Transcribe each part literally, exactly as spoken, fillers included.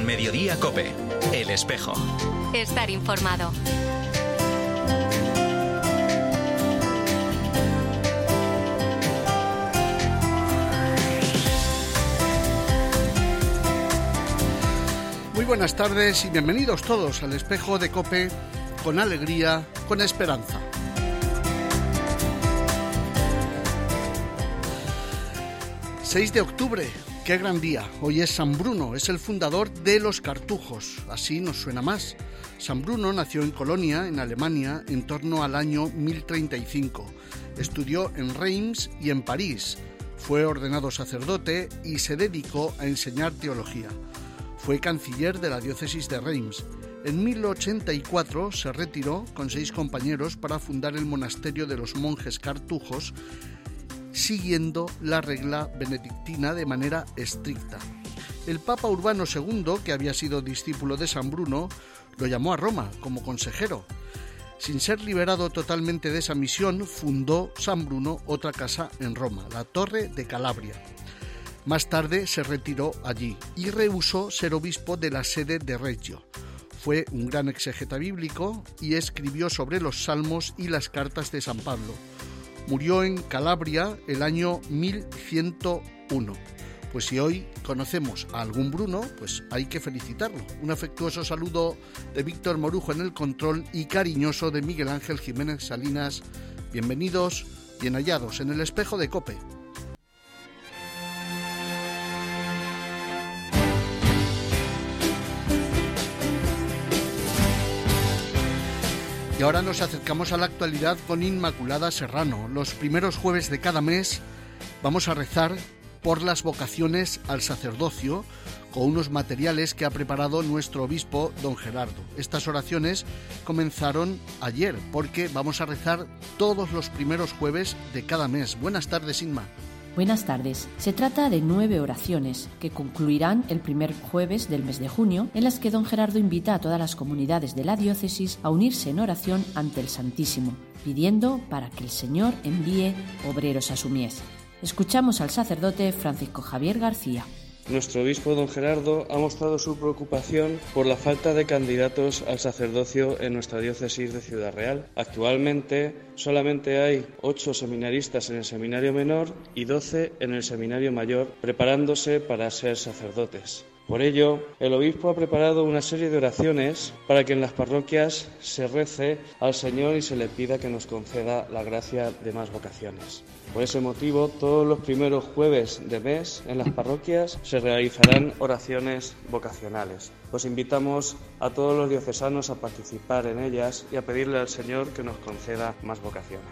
Mediodía COPE. El Espejo. Estar informado. Muy buenas tardes y bienvenidos todos al Espejo de COPE, con alegría, con esperanza. seis de octubre, qué gran día. Hoy es San Bruno, es el fundador de los cartujos, así nos suena más. San Bruno nació en Colonia, en Alemania, en torno al año mil treinta y cinco. Estudió en Reims y en París. Fue ordenado sacerdote y se dedicó a enseñar teología. Fue canciller de la diócesis de Reims. En mil ochenta y cuatro se retiró con seis compañeros para fundar el monasterio de los monjes cartujos, siguiendo la regla benedictina de manera estricta. El Papa Urbano segundo, que había sido discípulo de San Bruno, lo llamó a Roma como consejero. Sin ser liberado totalmente de esa misión, fundó San Bruno otra casa en Roma, la Torre de Calabria. Más tarde se retiró allí y rehusó ser obispo de la sede de Reggio. Fue un gran exégeta bíblico y escribió sobre los salmos y las cartas de San Pablo. Murió en Calabria el año mil ciento uno. Pues si hoy conocemos a algún Bruno, pues hay que felicitarlo. Un afectuoso saludo de Víctor Morujo en el control y cariñoso de Miguel Ángel Jiménez Salinas. Bienvenidos, bien hallados en el Espejo de COPE. Y ahora nos acercamos a la actualidad con Inmaculada Serrano. Los primeros jueves de cada mes vamos a rezar por las vocaciones al sacerdocio con unos materiales que ha preparado nuestro obispo, don Gerardo. Estas oraciones comenzaron ayer porque vamos a rezar todos los primeros jueves de cada mes. Buenas tardes, Inma. Buenas tardes. Se trata de nueve oraciones que concluirán el primer jueves del mes de junio, en las que don Gerardo invita a todas las comunidades de la diócesis a unirse en oración ante el Santísimo, pidiendo para que el Señor envíe obreros a su mies. Escuchamos al sacerdote Francisco Javier García. Nuestro obispo don Gerardo ha mostrado su preocupación por la falta de candidatos al sacerdocio en nuestra diócesis de Ciudad Real. Actualmente solamente hay ocho seminaristas en el seminario menor y doce en el seminario mayor preparándose para ser sacerdotes. Por ello, el obispo ha preparado una serie de oraciones para que en las parroquias se rece al Señor y se le pida que nos conceda la gracia de más vocaciones. Por ese motivo, todos los primeros jueves de mes en las parroquias se realizarán oraciones vocacionales. Os invitamos a todos los diocesanos a participar en ellas y a pedirle al Señor que nos conceda más vocaciones.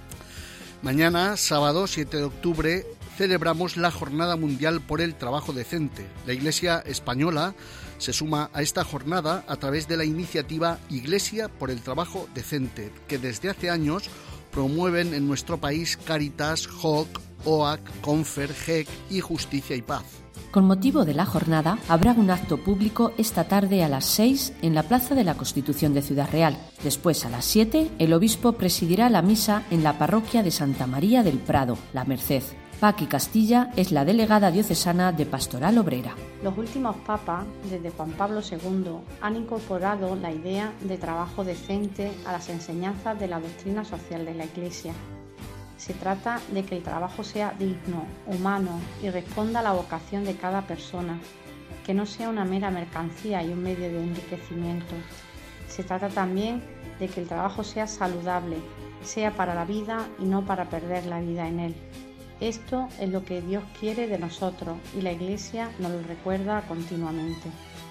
Mañana, sábado siete de octubre, celebramos la Jornada Mundial por el Trabajo Decente. La Iglesia española se suma a esta jornada a través de la iniciativa Iglesia por el Trabajo Decente, que desde hace años promueven en nuestro país Cáritas, J O C, O A C, Confer, G E C y Justicia y Paz. Con motivo de la jornada, habrá un acto público esta tarde a las seis en la Plaza de la Constitución de Ciudad Real. Después, a las siete, el obispo presidirá la misa en la parroquia de Santa María del Prado, La Merced. Paqui Castilla es la delegada diocesana de Pastoral Obrera. Los últimos papas, desde Juan Pablo segundo, han incorporado la idea de trabajo decente a las enseñanzas de la doctrina social de la Iglesia. Se trata de que el trabajo sea digno, humano y responda a la vocación de cada persona, que no sea una mera mercancía y un medio de enriquecimiento. Se trata también de que el trabajo sea saludable, sea para la vida y no para perder la vida en él. Esto es lo que Dios quiere de nosotros y la Iglesia nos lo recuerda continuamente.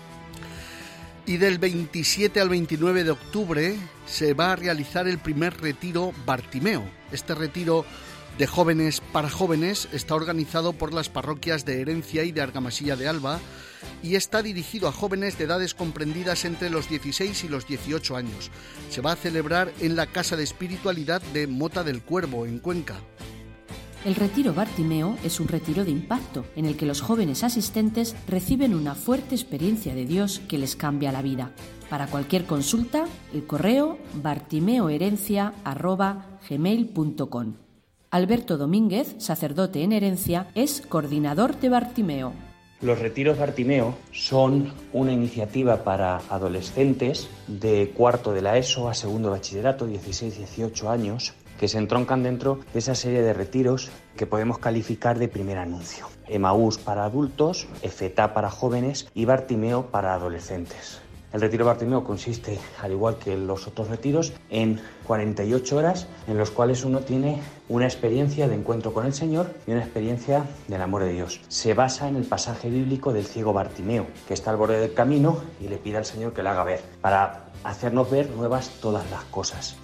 Y del veintisiete al veintinueve de octubre se va a realizar el primer retiro Bartimeo. Este retiro de jóvenes para jóvenes está organizado por las parroquias de Herencia y de Argamasilla de Alba y está dirigido a jóvenes de edades comprendidas entre los dieciséis y los dieciocho años. Se va a celebrar en la Casa de Espiritualidad de Mota del Cuervo, en Cuenca. El retiro Bartimeo es un retiro de impacto en el que los jóvenes asistentes reciben una fuerte experiencia de Dios que les cambia la vida. Para cualquier consulta, el correo bartimeoherencia arroba gmail punto com. Alberto Domínguez, sacerdote en Herencia, es coordinador de Bartimeo. Los retiros Bartimeo son una iniciativa para adolescentes de cuarto de la ESO a segundo de bachillerato, dieciséis dieciocho años, que se entroncan dentro de esa serie de retiros que podemos calificar de primer anuncio. Emaús para adultos, EFETA para jóvenes y Bartimeo para adolescentes. El retiro Bartimeo consiste, al igual que los otros retiros, en cuarenta y ocho horas en los cuales uno tiene una experiencia de encuentro con el Señor y una experiencia del amor de Dios. Se basa en el pasaje bíblico del ciego Bartimeo, que está al borde del camino y le pide al Señor que le haga ver, para hacernos ver nuevas todas las cosas.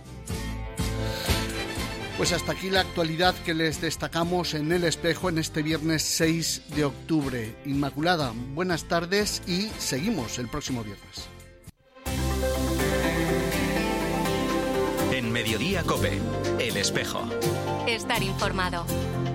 Pues hasta aquí la actualidad que les destacamos en El Espejo en este viernes seis de octubre. Inmaculada, buenas tardes y seguimos el próximo viernes. En Mediodía COPE, El Espejo. Estar informado.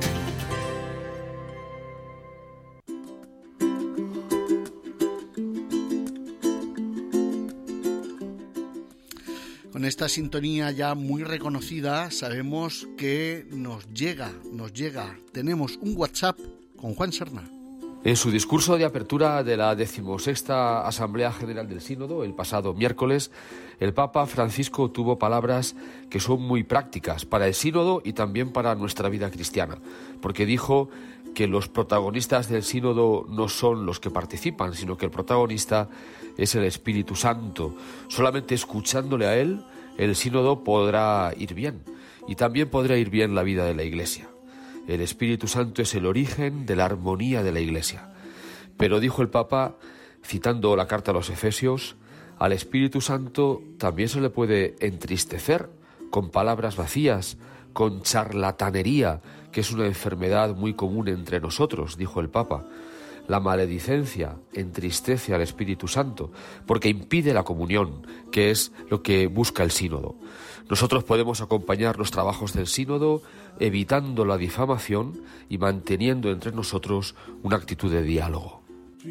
Con esta sintonía ya muy reconocida, sabemos que nos llega, nos llega. Tenemos un WhatsApp con Juan Serna. En su discurso de apertura de la decimosexta Asamblea General del Sínodo, el pasado miércoles, el Papa Francisco tuvo palabras que son muy prácticas para el Sínodo y también para nuestra vida cristiana, porque dijo que los protagonistas del Sínodo no son los que participan, sino que el protagonista es el Espíritu Santo. Solamente escuchándole a él, el Sínodo podrá ir bien, y también podrá ir bien la vida de la Iglesia. El Espíritu Santo es el origen de la armonía de la Iglesia. Pero dijo el Papa, citando la carta a los Efesios, al Espíritu Santo también se le puede entristecer con palabras vacías, con charlatanería, que es una enfermedad muy común entre nosotros, dijo el Papa. La maledicencia entristece al Espíritu Santo porque impide la comunión, que es lo que busca el sínodo. Nosotros podemos acompañar los trabajos del sínodo evitando la difamación y manteniendo entre nosotros una actitud de diálogo.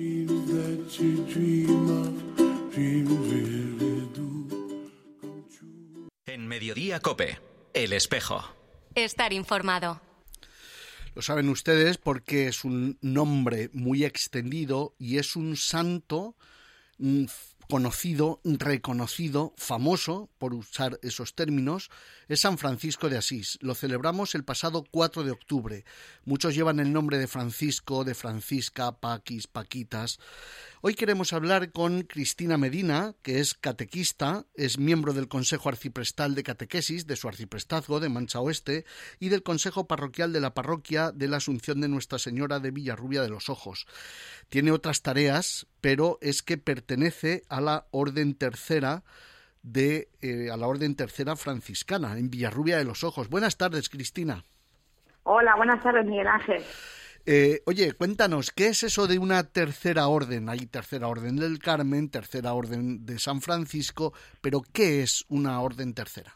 En Mediodía COPE, El Espejo. Estar informado. Lo saben ustedes porque es un nombre muy extendido y es un santo mm, conocido, reconocido, famoso, por usar esos términos, es San Francisco de Asís. Lo celebramos el pasado cuatro de octubre. Muchos llevan el nombre de Francisco, de Francisca, Paquis, Paquitas. Hoy queremos hablar con Cristina Medina, que es catequista, es miembro del Consejo Arciprestal de Catequesis de su arciprestazgo de Mancha Oeste y del Consejo Parroquial de la Parroquia de la Asunción de Nuestra Señora de Villarrubia de los Ojos. Tiene otras tareas, pero es que pertenece a la Orden Tercera de eh, a la Orden Tercera franciscana en Villarrubia de los Ojos. Buenas tardes, Cristina. Hola, buenas tardes, Miguel Ángel. Eh, oye, cuéntanos, ¿qué es eso de una tercera orden? Hay tercera orden del Carmen, tercera orden de San Francisco, pero ¿qué es una orden tercera?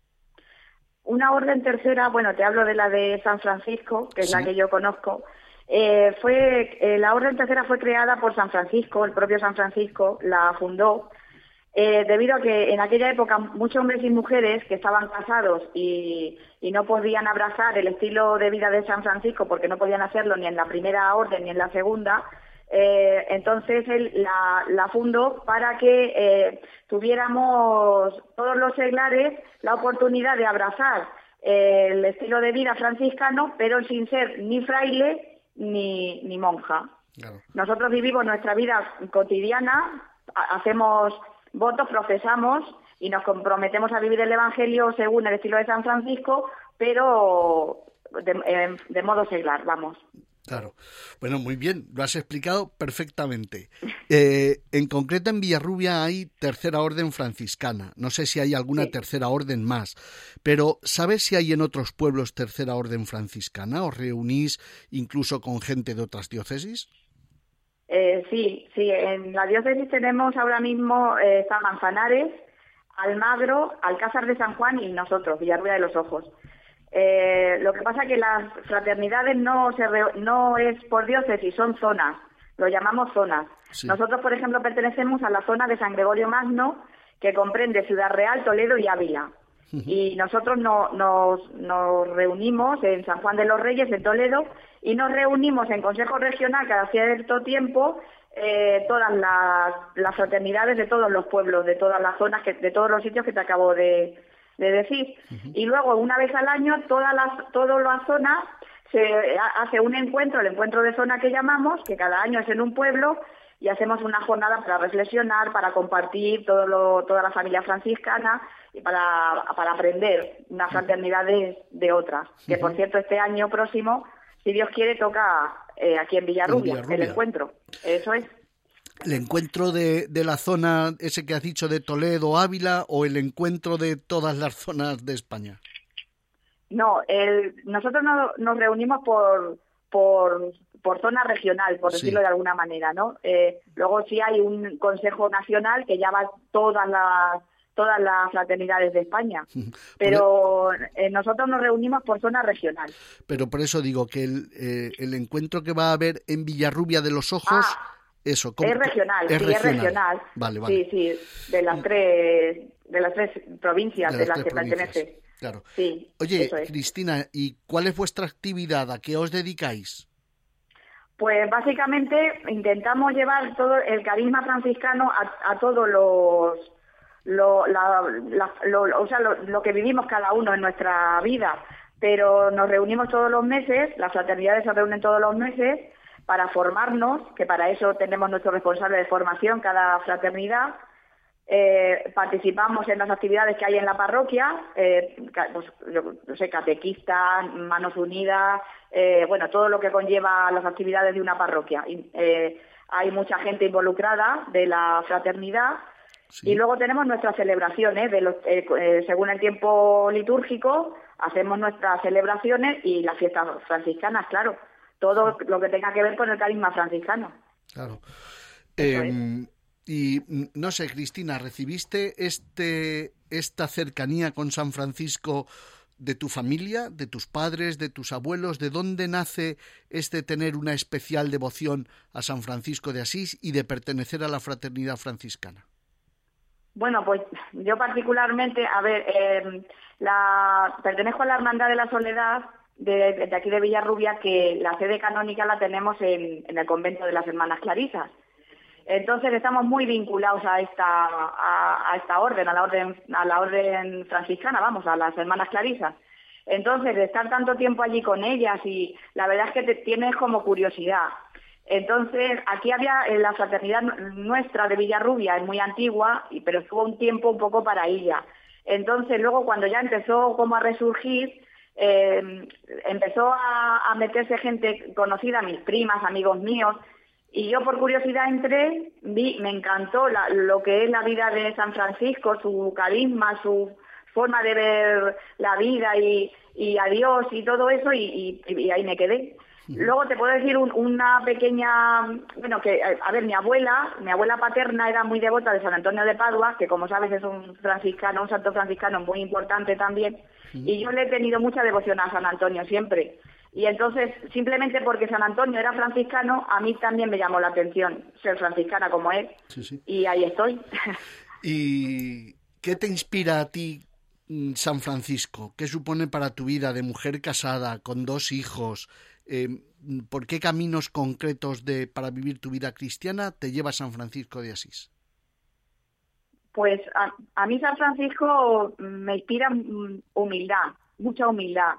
Una orden tercera, bueno, te hablo de la de San Francisco, que es ¿sí? la que yo conozco. Eh, fue eh, la orden tercera fue creada por San Francisco, el propio San Francisco la fundó, eh, debido a que en aquella época muchos hombres y mujeres que estaban casados y, y no podían abrazar el estilo de vida de San Francisco porque no podían hacerlo ni en la primera orden ni en la segunda, eh, entonces él la, la fundó para que eh, tuviéramos todos los seglares la oportunidad de abrazar eh, el estilo de vida franciscano, pero sin ser ni fraile ni, ni monja. Claro. Nosotros vivimos nuestra vida cotidiana, hacemos votos, profesamos y nos comprometemos a vivir el Evangelio según el estilo de San Francisco, pero de, de modo seglar, vamos. Claro. Bueno, muy bien, lo has explicado perfectamente. Eh, en concreto, en Villarrubia hay tercera orden franciscana. No sé si hay alguna sí. tercera orden más, pero ¿sabes si hay en otros pueblos tercera orden franciscana? ¿Os reunís incluso con gente de otras diócesis? Eh, sí, sí. En la diócesis tenemos ahora mismo eh, está Manzanares, Almagro, Alcázar de San Juan y nosotros, Villarrubia de los Ojos. Eh, lo que pasa es que las fraternidades no se re, no es por diócesis, son zonas, lo llamamos zonas. Sí. Nosotros, por ejemplo, pertenecemos a la zona de San Gregorio Magno, que comprende Ciudad Real, Toledo y Ávila. Y nosotros no, nos, nos reunimos en San Juan de los Reyes, en Toledo, y nos reunimos en Consejo Regional cada cierto tiempo, eh, todas las, las fraternidades de todos los pueblos, de todas las zonas, que, de todos los sitios que te acabo de, de decir. Uh-huh. Y luego, una vez al año, todas las, todas las zonas se hace un encuentro, el encuentro de zona que llamamos, que cada año es en un pueblo, y hacemos una jornada para reflexionar, para compartir todo lo, toda la familia franciscana y para, para aprender unas fraternidades de otras. Que, por cierto, este año próximo, si Dios quiere, toca eh, aquí en Villarrubia, en Villarrubia, el encuentro. Eso es. ¿El encuentro de, de la zona, ese que has dicho, de Toledo, Ávila, o el encuentro de todas las zonas de España? No, el, nosotros no, nos reunimos por... por por zona regional, por decirlo sí. de alguna manera, ¿no? Eh, luego sí hay un Consejo Nacional que llama todas las todas las fraternidades de España, pero eh, nosotros nos reunimos por zona regional. Pero por eso digo que el, eh, el encuentro que va a haber en Villarrubia de los Ojos, ah, eso, ¿cómo? Es regional, es sí, regional. es regional. Vale, vale. Sí, sí, de las tres, de las tres provincias de, de las, las que pertenece. Claro. Sí, Oye, eso es. Cristina, ¿y cuál es vuestra actividad? ¿A qué os dedicáis? Pues básicamente intentamos llevar todo el carisma franciscano a, a todos los, lo, la, la, lo, o sea, lo, lo que vivimos cada uno en nuestra vida, pero nos reunimos todos los meses, las fraternidades se reúnen todos los meses para formarnos, que para eso tenemos nuestro responsable de formación, cada fraternidad. Eh, participamos en las actividades que hay en la parroquia, eh, pues, yo, no sé, catequistas, manos unidas, eh, bueno, todo lo que conlleva las actividades de una parroquia. Y, eh, hay mucha gente involucrada de la fraternidad. Sí. Y luego tenemos nuestras celebraciones, de los, eh, eh, según el tiempo litúrgico, hacemos nuestras celebraciones y las fiestas franciscanas, claro, todo lo que tenga que ver con el carisma franciscano. Claro. Eh, y no sé, Cristina, ¿recibiste este esta cercanía con San Francisco de tu familia, de tus padres, de tus abuelos? ¿De dónde nace este tener una especial devoción a San Francisco de Asís y de pertenecer a la fraternidad franciscana? Bueno, pues yo particularmente, a ver, eh, la, pertenezco a la Hermandad de la Soledad de, de aquí de Villarrubia, que la sede canónica la tenemos en, en el convento de las Hermanas Clarisas. Entonces estamos muy vinculados a esta a, a esta orden, a la orden a la orden franciscana, vamos, a las Hermanas Clarisas. Entonces, de estar tanto tiempo allí con ellas, y la verdad es que te tienes como curiosidad. Entonces, aquí había en la fraternidad nuestra de Villarrubia, es muy antigua, pero estuvo un tiempo un poco para ella. Entonces, luego cuando ya empezó como a resurgir, eh, empezó a, a meterse gente conocida, mis primas, amigos míos, y yo por curiosidad entré, vi, me encantó la, lo que es la vida de San Francisco, su carisma, su forma de ver la vida y, y a Dios y todo eso, y, y, y ahí me quedé. Luego te puedo decir un, una pequeña, bueno, que, a ver, mi abuela, mi abuela paterna era muy devota de San Antonio de Padua, que como sabes es un franciscano, un santo franciscano muy importante también, y yo le he tenido mucha devoción a San Antonio siempre. Y entonces, simplemente porque San Antonio era franciscano, a mí también me llamó la atención ser franciscana como él, sí, sí. Y ahí estoy. ¿Y qué te inspira a ti San Francisco? ¿Qué supone para tu vida de mujer casada, con dos hijos? Eh, ¿Por qué caminos concretos de para vivir tu vida cristiana te lleva San Francisco de Asís? Pues a, a mí San Francisco me inspira humildad, mucha humildad,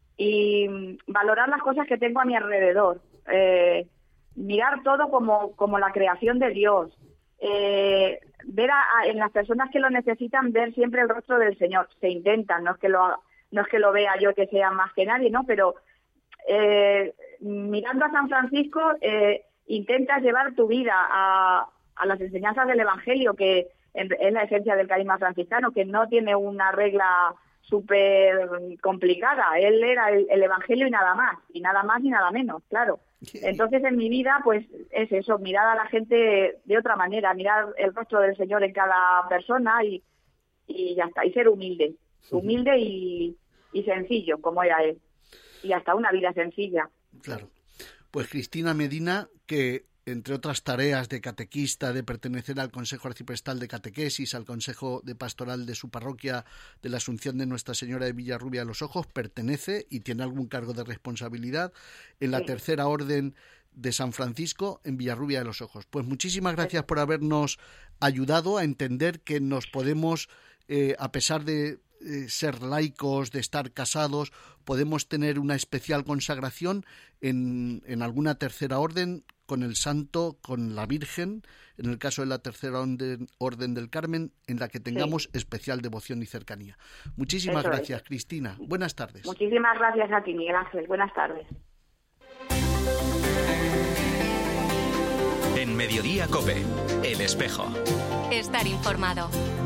y valorar las cosas que tengo a mi alrededor, eh, mirar todo como, como la creación de Dios, eh, ver a, a, en las personas que lo necesitan, ver siempre el rostro del Señor. Se intentan, no es que lo, no es que lo vea yo que sea más que nadie, ¿no? Pero eh, mirando a San Francisco, eh, intentas llevar tu vida a, a las enseñanzas del Evangelio, que es la esencia del carisma franciscano, que no tiene una regla súper complicada. Él era el, el Evangelio y nada más, y nada más y nada menos, claro. Entonces en mi vida pues es eso, mirar a la gente de otra manera, mirar el rostro del Señor en cada persona y, y ya está, y ser humilde, humilde y, y sencillo como era él, y hasta una vida sencilla. Claro. Pues Cristina Medina, que entre otras tareas de catequista, de pertenecer al Consejo Arciprestal de Catequesis, al Consejo de Pastoral de su parroquia de la Asunción de Nuestra Señora de Villarrubia de los Ojos, pertenece y tiene algún cargo de responsabilidad en la sí. Tercera Orden de San Francisco en Villarrubia de los Ojos. Pues muchísimas gracias por habernos ayudado a entender que nos podemos, eh, a pesar de eh, ser laicos, de estar casados, podemos tener una especial consagración en, en alguna tercera orden con el santo, con la Virgen, en el caso de la Tercera Orden, orden del Carmen, en la que tengamos sí. especial devoción y cercanía. Muchísimas Eso gracias, es. Cristina. Buenas tardes. Muchísimas gracias a ti, Miguel Ángel. Buenas tardes. En Mediodía COPE, El Espejo. Estar informado.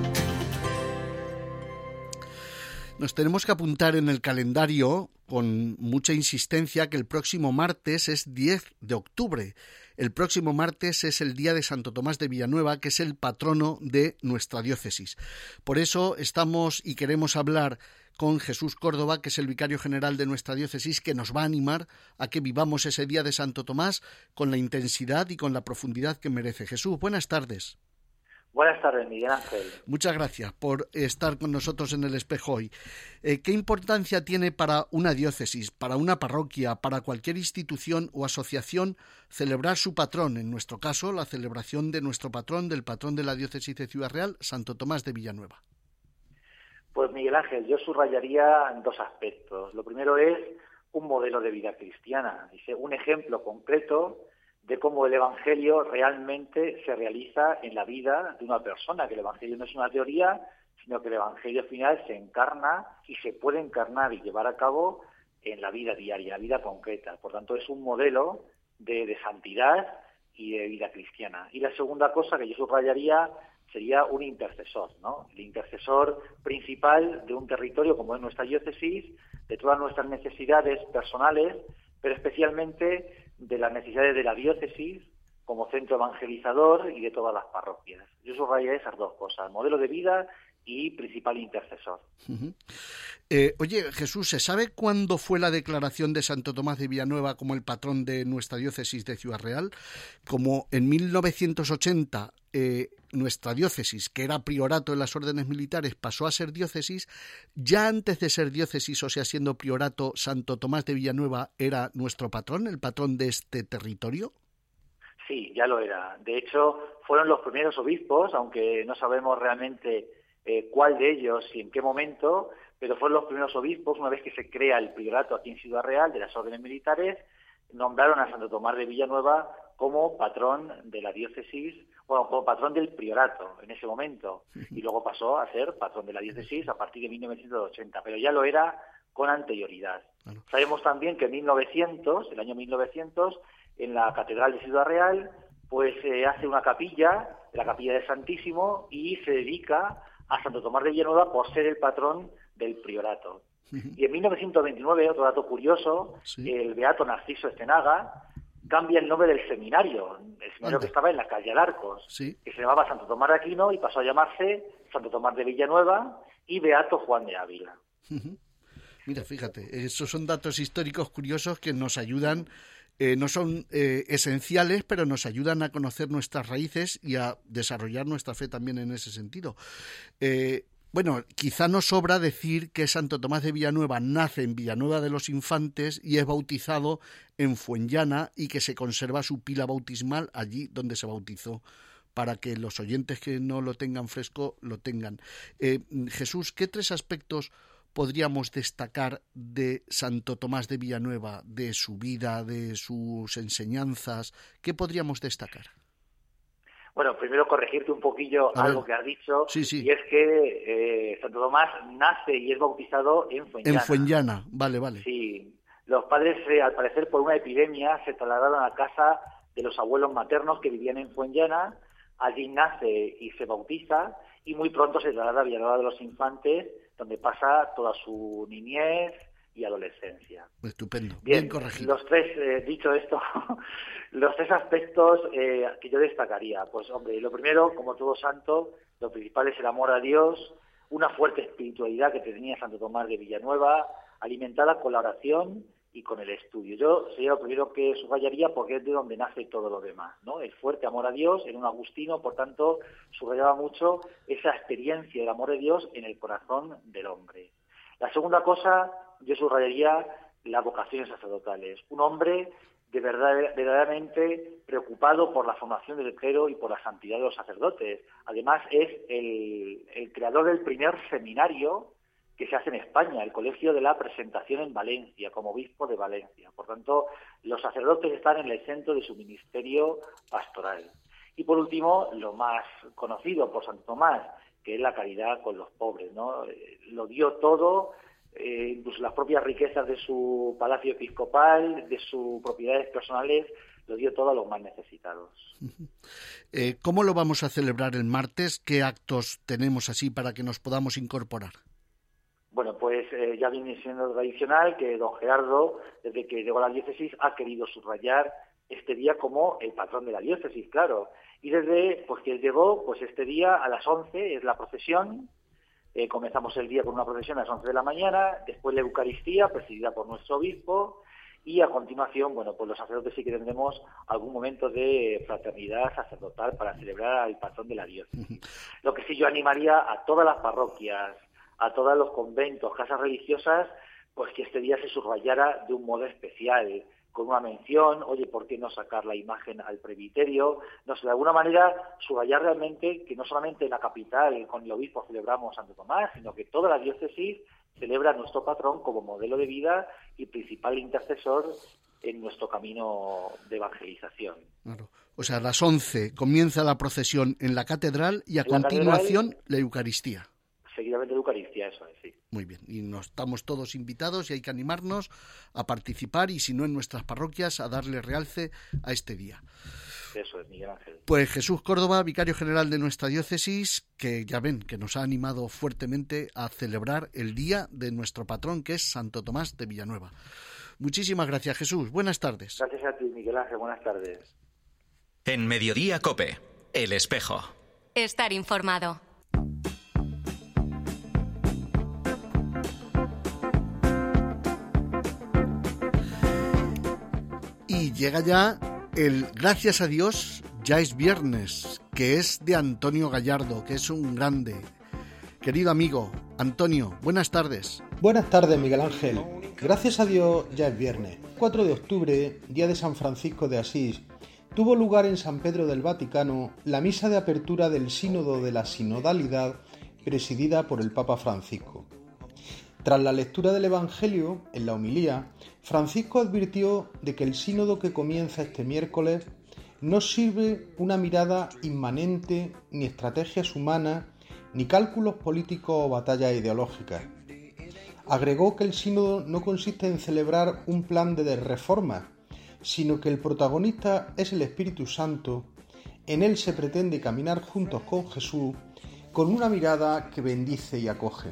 Nos tenemos que apuntar en el calendario con mucha insistencia que el próximo martes es diez de octubre. El próximo martes es el día de Santo Tomás de Villanueva, que es el patrono de nuestra diócesis. Por eso estamos y queremos hablar con Jesús Córdoba, que es el vicario general de nuestra diócesis, que nos va a animar a que vivamos ese día de Santo Tomás con la intensidad y con la profundidad que merece. Jesús, buenas tardes. Buenas tardes, Miguel Ángel. Muchas gracias por estar con nosotros en El Espejo hoy. Eh, ¿Qué importancia tiene para una diócesis, para una parroquia, para cualquier institución o asociación celebrar su patrón? En nuestro caso, la celebración de nuestro patrón, del patrón de la diócesis de Ciudad Real, Santo Tomás de Villanueva. Pues Miguel Ángel, yo subrayaría dos aspectos. Lo primero es un modelo de vida cristiana, dice, un ejemplo concreto de cómo el Evangelio realmente se realiza en la vida de una persona, que el Evangelio no es una teoría, sino que el Evangelio al final se encarna y se puede encarnar y llevar a cabo en la vida diaria, la vida concreta. Por tanto, es un modelo de, de santidad y de vida cristiana. Y la segunda cosa que yo subrayaría sería un intercesor, ¿no? El intercesor principal de un territorio como es nuestra diócesis, de todas nuestras necesidades personales, pero especialmente de las necesidades de la diócesis como centro evangelizador y de todas las parroquias. Yo subrayaría esas dos cosas, modelo de vida y principal intercesor. Uh-huh. Eh, oye, Jesús, ¿se sabe cuándo fue la declaración de Santo Tomás de Villanueva como el patrón de nuestra diócesis de Ciudad Real? Como en mil novecientos ochenta eh, nuestra diócesis, que era priorato en las órdenes militares, pasó a ser diócesis, ya antes de ser diócesis, o sea, siendo priorato, Santo Tomás de Villanueva era nuestro patrón, el patrón de este territorio. Sí, ya lo era. De hecho, fueron los primeros obispos, aunque no sabemos realmente eh, cuál de ellos y en qué momento, pero fueron los primeros obispos, una vez que se crea el priorato aquí en Ciudad Real de las órdenes militares, nombraron a Santo Tomás de Villanueva como patrón de la diócesis, bueno, como patrón del priorato en ese momento, y luego pasó a ser patrón de la diócesis a partir de mil novecientos ochenta, pero ya lo era con anterioridad. Bueno. Sabemos también que en mil novecientos, el año mil novecientos, en la Catedral de Ciudad Real, pues se eh, hace una capilla, la Capilla del Santísimo, y se dedica a Santo Tomás de Villanueva por ser el patrón del priorato. Y en mil novecientos veintinueve, otro dato curioso, sí. el beato Narciso Estenaga cambia el nombre del seminario, el seminario que estaba en la calle Alarcos, sí. que se llamaba Santo Tomás de Aquino y pasó a llamarse Santo Tomás de Villanueva y Beato Juan de Ávila. Uh-huh. Mira, fíjate, esos son datos históricos curiosos que nos ayudan, eh, no son eh, esenciales, pero nos ayudan a conocer nuestras raíces y a desarrollar nuestra fe también en ese sentido. Eh, Bueno, quizá no sobra decir que Santo Tomás de Villanueva nace en Villanueva de los Infantes y es bautizado en Fuenllana y que se conserva su pila bautismal allí donde se bautizó, para que los oyentes que no lo tengan fresco lo tengan. Eh, Jesús, ¿qué tres aspectos podríamos destacar de Santo Tomás de Villanueva, de su vida, de sus enseñanzas? ¿Qué podríamos destacar? Bueno, primero corregirte un poquillo a algo ver. que has dicho, sí, sí. y es que eh, Santo Tomás nace y es bautizado en Fuenllana. En Fuenllana, vale, vale. Sí, los padres, eh, al parecer por una epidemia, se trasladaron a casa de los abuelos maternos que vivían en Fuenllana, allí nace y se bautiza, y muy pronto se traslada a Villanueva de los Infantes, donde pasa toda su niñez y adolescencia. Estupendo, bien, bien corregido. Los tres, eh, dicho esto, los tres aspectos eh, que yo destacaría, pues hombre, lo primero, como todo santo, lo principal es el amor a Dios, una fuerte espiritualidad que tenía Santo Tomás de Villanueva, alimentada con la oración y con el estudio. Yo sería lo primero que subrayaría porque es de donde nace todo lo demás, ¿no? El fuerte amor a Dios en un agustino, por tanto, subrayaba mucho esa experiencia del amor de Dios en el corazón del hombre. La segunda cosa, yo subrayaría las vocaciones sacerdotales. Un hombre de verdad, verdaderamente preocupado por la formación del clero y por la santidad de los sacerdotes. Además, es el, el creador del primer seminario que se hace en España, el Colegio de la Presentación en Valencia, como obispo de Valencia. Por tanto, los sacerdotes están en el centro de su ministerio pastoral. Y por último, lo más conocido por Santo Tomás, que es la caridad con los pobres, ¿no? Lo dio todo, eh, incluso las propias riquezas de su palacio episcopal, de sus propiedades personales, lo dio todo a los más necesitados. Eh, ¿Cómo lo vamos a celebrar el martes? ¿Qué actos tenemos así para que nos podamos incorporar? Bueno, pues eh, ya viene siendo tradicional que don Gerardo, desde que llegó a la diócesis, ha querido subrayar este día como el patrón de la diócesis, claro. Y desde pues que llegó, pues este día a las once es la procesión. Eh, comenzamos el día con una procesión a las once de la mañana, después la Eucaristía, presidida por nuestro obispo, y a continuación, bueno, pues los sacerdotes sí que tendremos algún momento de fraternidad sacerdotal para celebrar al patrón de la diócesis. Lo que sí yo animaría a todas las parroquias, a todos los conventos, casas religiosas, pues que este día se subrayara de un modo especial, con una mención, oye, ¿por qué no sacar la imagen al presbiterio? No sé, de alguna manera subrayar realmente que no solamente en la capital con el obispo celebramos Santo Tomás, sino que toda la diócesis celebra a nuestro patrón como modelo de vida y principal intercesor en nuestro camino de evangelización. Claro. O sea, a las once comienza la procesión en la catedral y a En la continuación catedral, la Eucaristía. Seguidamente de Eucaristía, eso es, sí. Muy bien, y nos estamos todos invitados y hay que animarnos a participar y si no en nuestras parroquias a darle realce a este día. Eso es, Miguel Ángel. Pues Jesús Córdoba, vicario general de nuestra diócesis, que ya ven que nos ha animado fuertemente a celebrar el día de nuestro patrón, que es Santo Tomás de Villanueva. Muchísimas gracias, Jesús. Buenas tardes. Gracias a ti, Miguel Ángel. Buenas tardes. En Mediodía COPE, El Espejo. Estar informado. Y llega ya el Gracias a Dios, ya es viernes, que es de Antonio Gallardo, que es un grande. Querido amigo, Antonio, buenas tardes. Buenas tardes, Miguel Ángel. Gracias a Dios, ya es viernes. cuatro de octubre, día de San Francisco de Asís, tuvo lugar en San Pedro del Vaticano la misa de apertura del Sínodo de la Sinodalidad, presidida por el Papa Francisco. Tras la lectura del Evangelio, en la homilía, Francisco advirtió de que el sínodo que comienza este miércoles no sirve una mirada inmanente, ni estrategias humanas, ni cálculos políticos o batallas ideológicas. Agregó que el sínodo no consiste en celebrar un plan de reforma, sino que el protagonista es el Espíritu Santo. En él se pretende caminar juntos con Jesús con una mirada que bendice y acoge.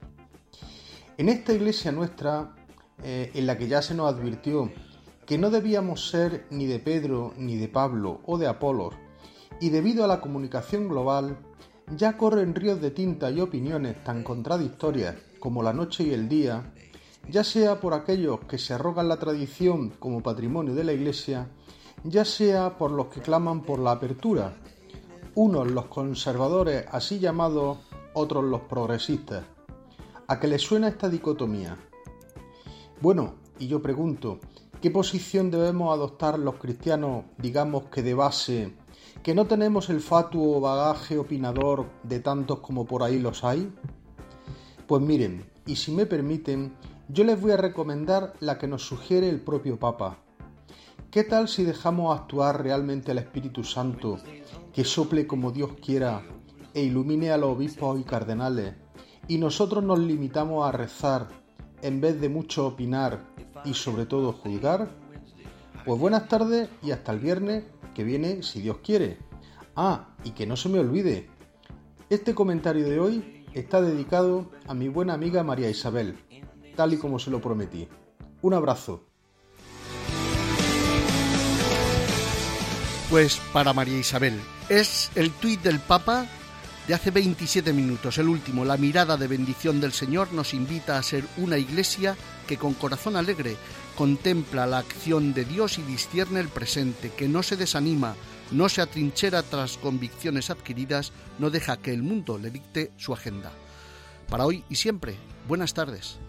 En esta iglesia nuestra, eh, en la que ya se nos advirtió que no debíamos ser ni de Pedro, ni de Pablo o de Apolos, y debido a la comunicación global, ya corren ríos de tinta y opiniones tan contradictorias como la noche y el día, ya sea por aquellos que se arrogan la tradición como patrimonio de la iglesia, ya sea por los que claman por la apertura, unos los conservadores así llamados, otros los progresistas. ¿A qué les suena esta dicotomía? Bueno, y yo pregunto, ¿qué posición debemos adoptar los cristianos, digamos que de base, que no tenemos el fatuo bagaje opinador de tantos como por ahí los hay? Pues miren, y si me permiten, yo les voy a recomendar la que nos sugiere el propio Papa. ¿Qué tal si dejamos actuar realmente al Espíritu Santo, que sople como Dios quiera e ilumine a los obispos y cardenales, y nosotros nos limitamos a rezar en vez de mucho opinar y sobre todo juzgar? Pues buenas tardes y hasta el viernes que viene, si Dios quiere. Ah, y que no se me olvide, este comentario de hoy está dedicado a mi buena amiga María Isabel, tal y como se lo prometí. Un abrazo. Pues para María Isabel, es el tuit del Papa de hace veintisiete minutos, el último, la mirada de bendición del Señor nos invita a ser una iglesia que con corazón alegre contempla la acción de Dios y discierne el presente, que no se desanima, no se atrinchera tras convicciones adquiridas, no deja que el mundo le dicte su agenda. Para hoy y siempre, buenas tardes.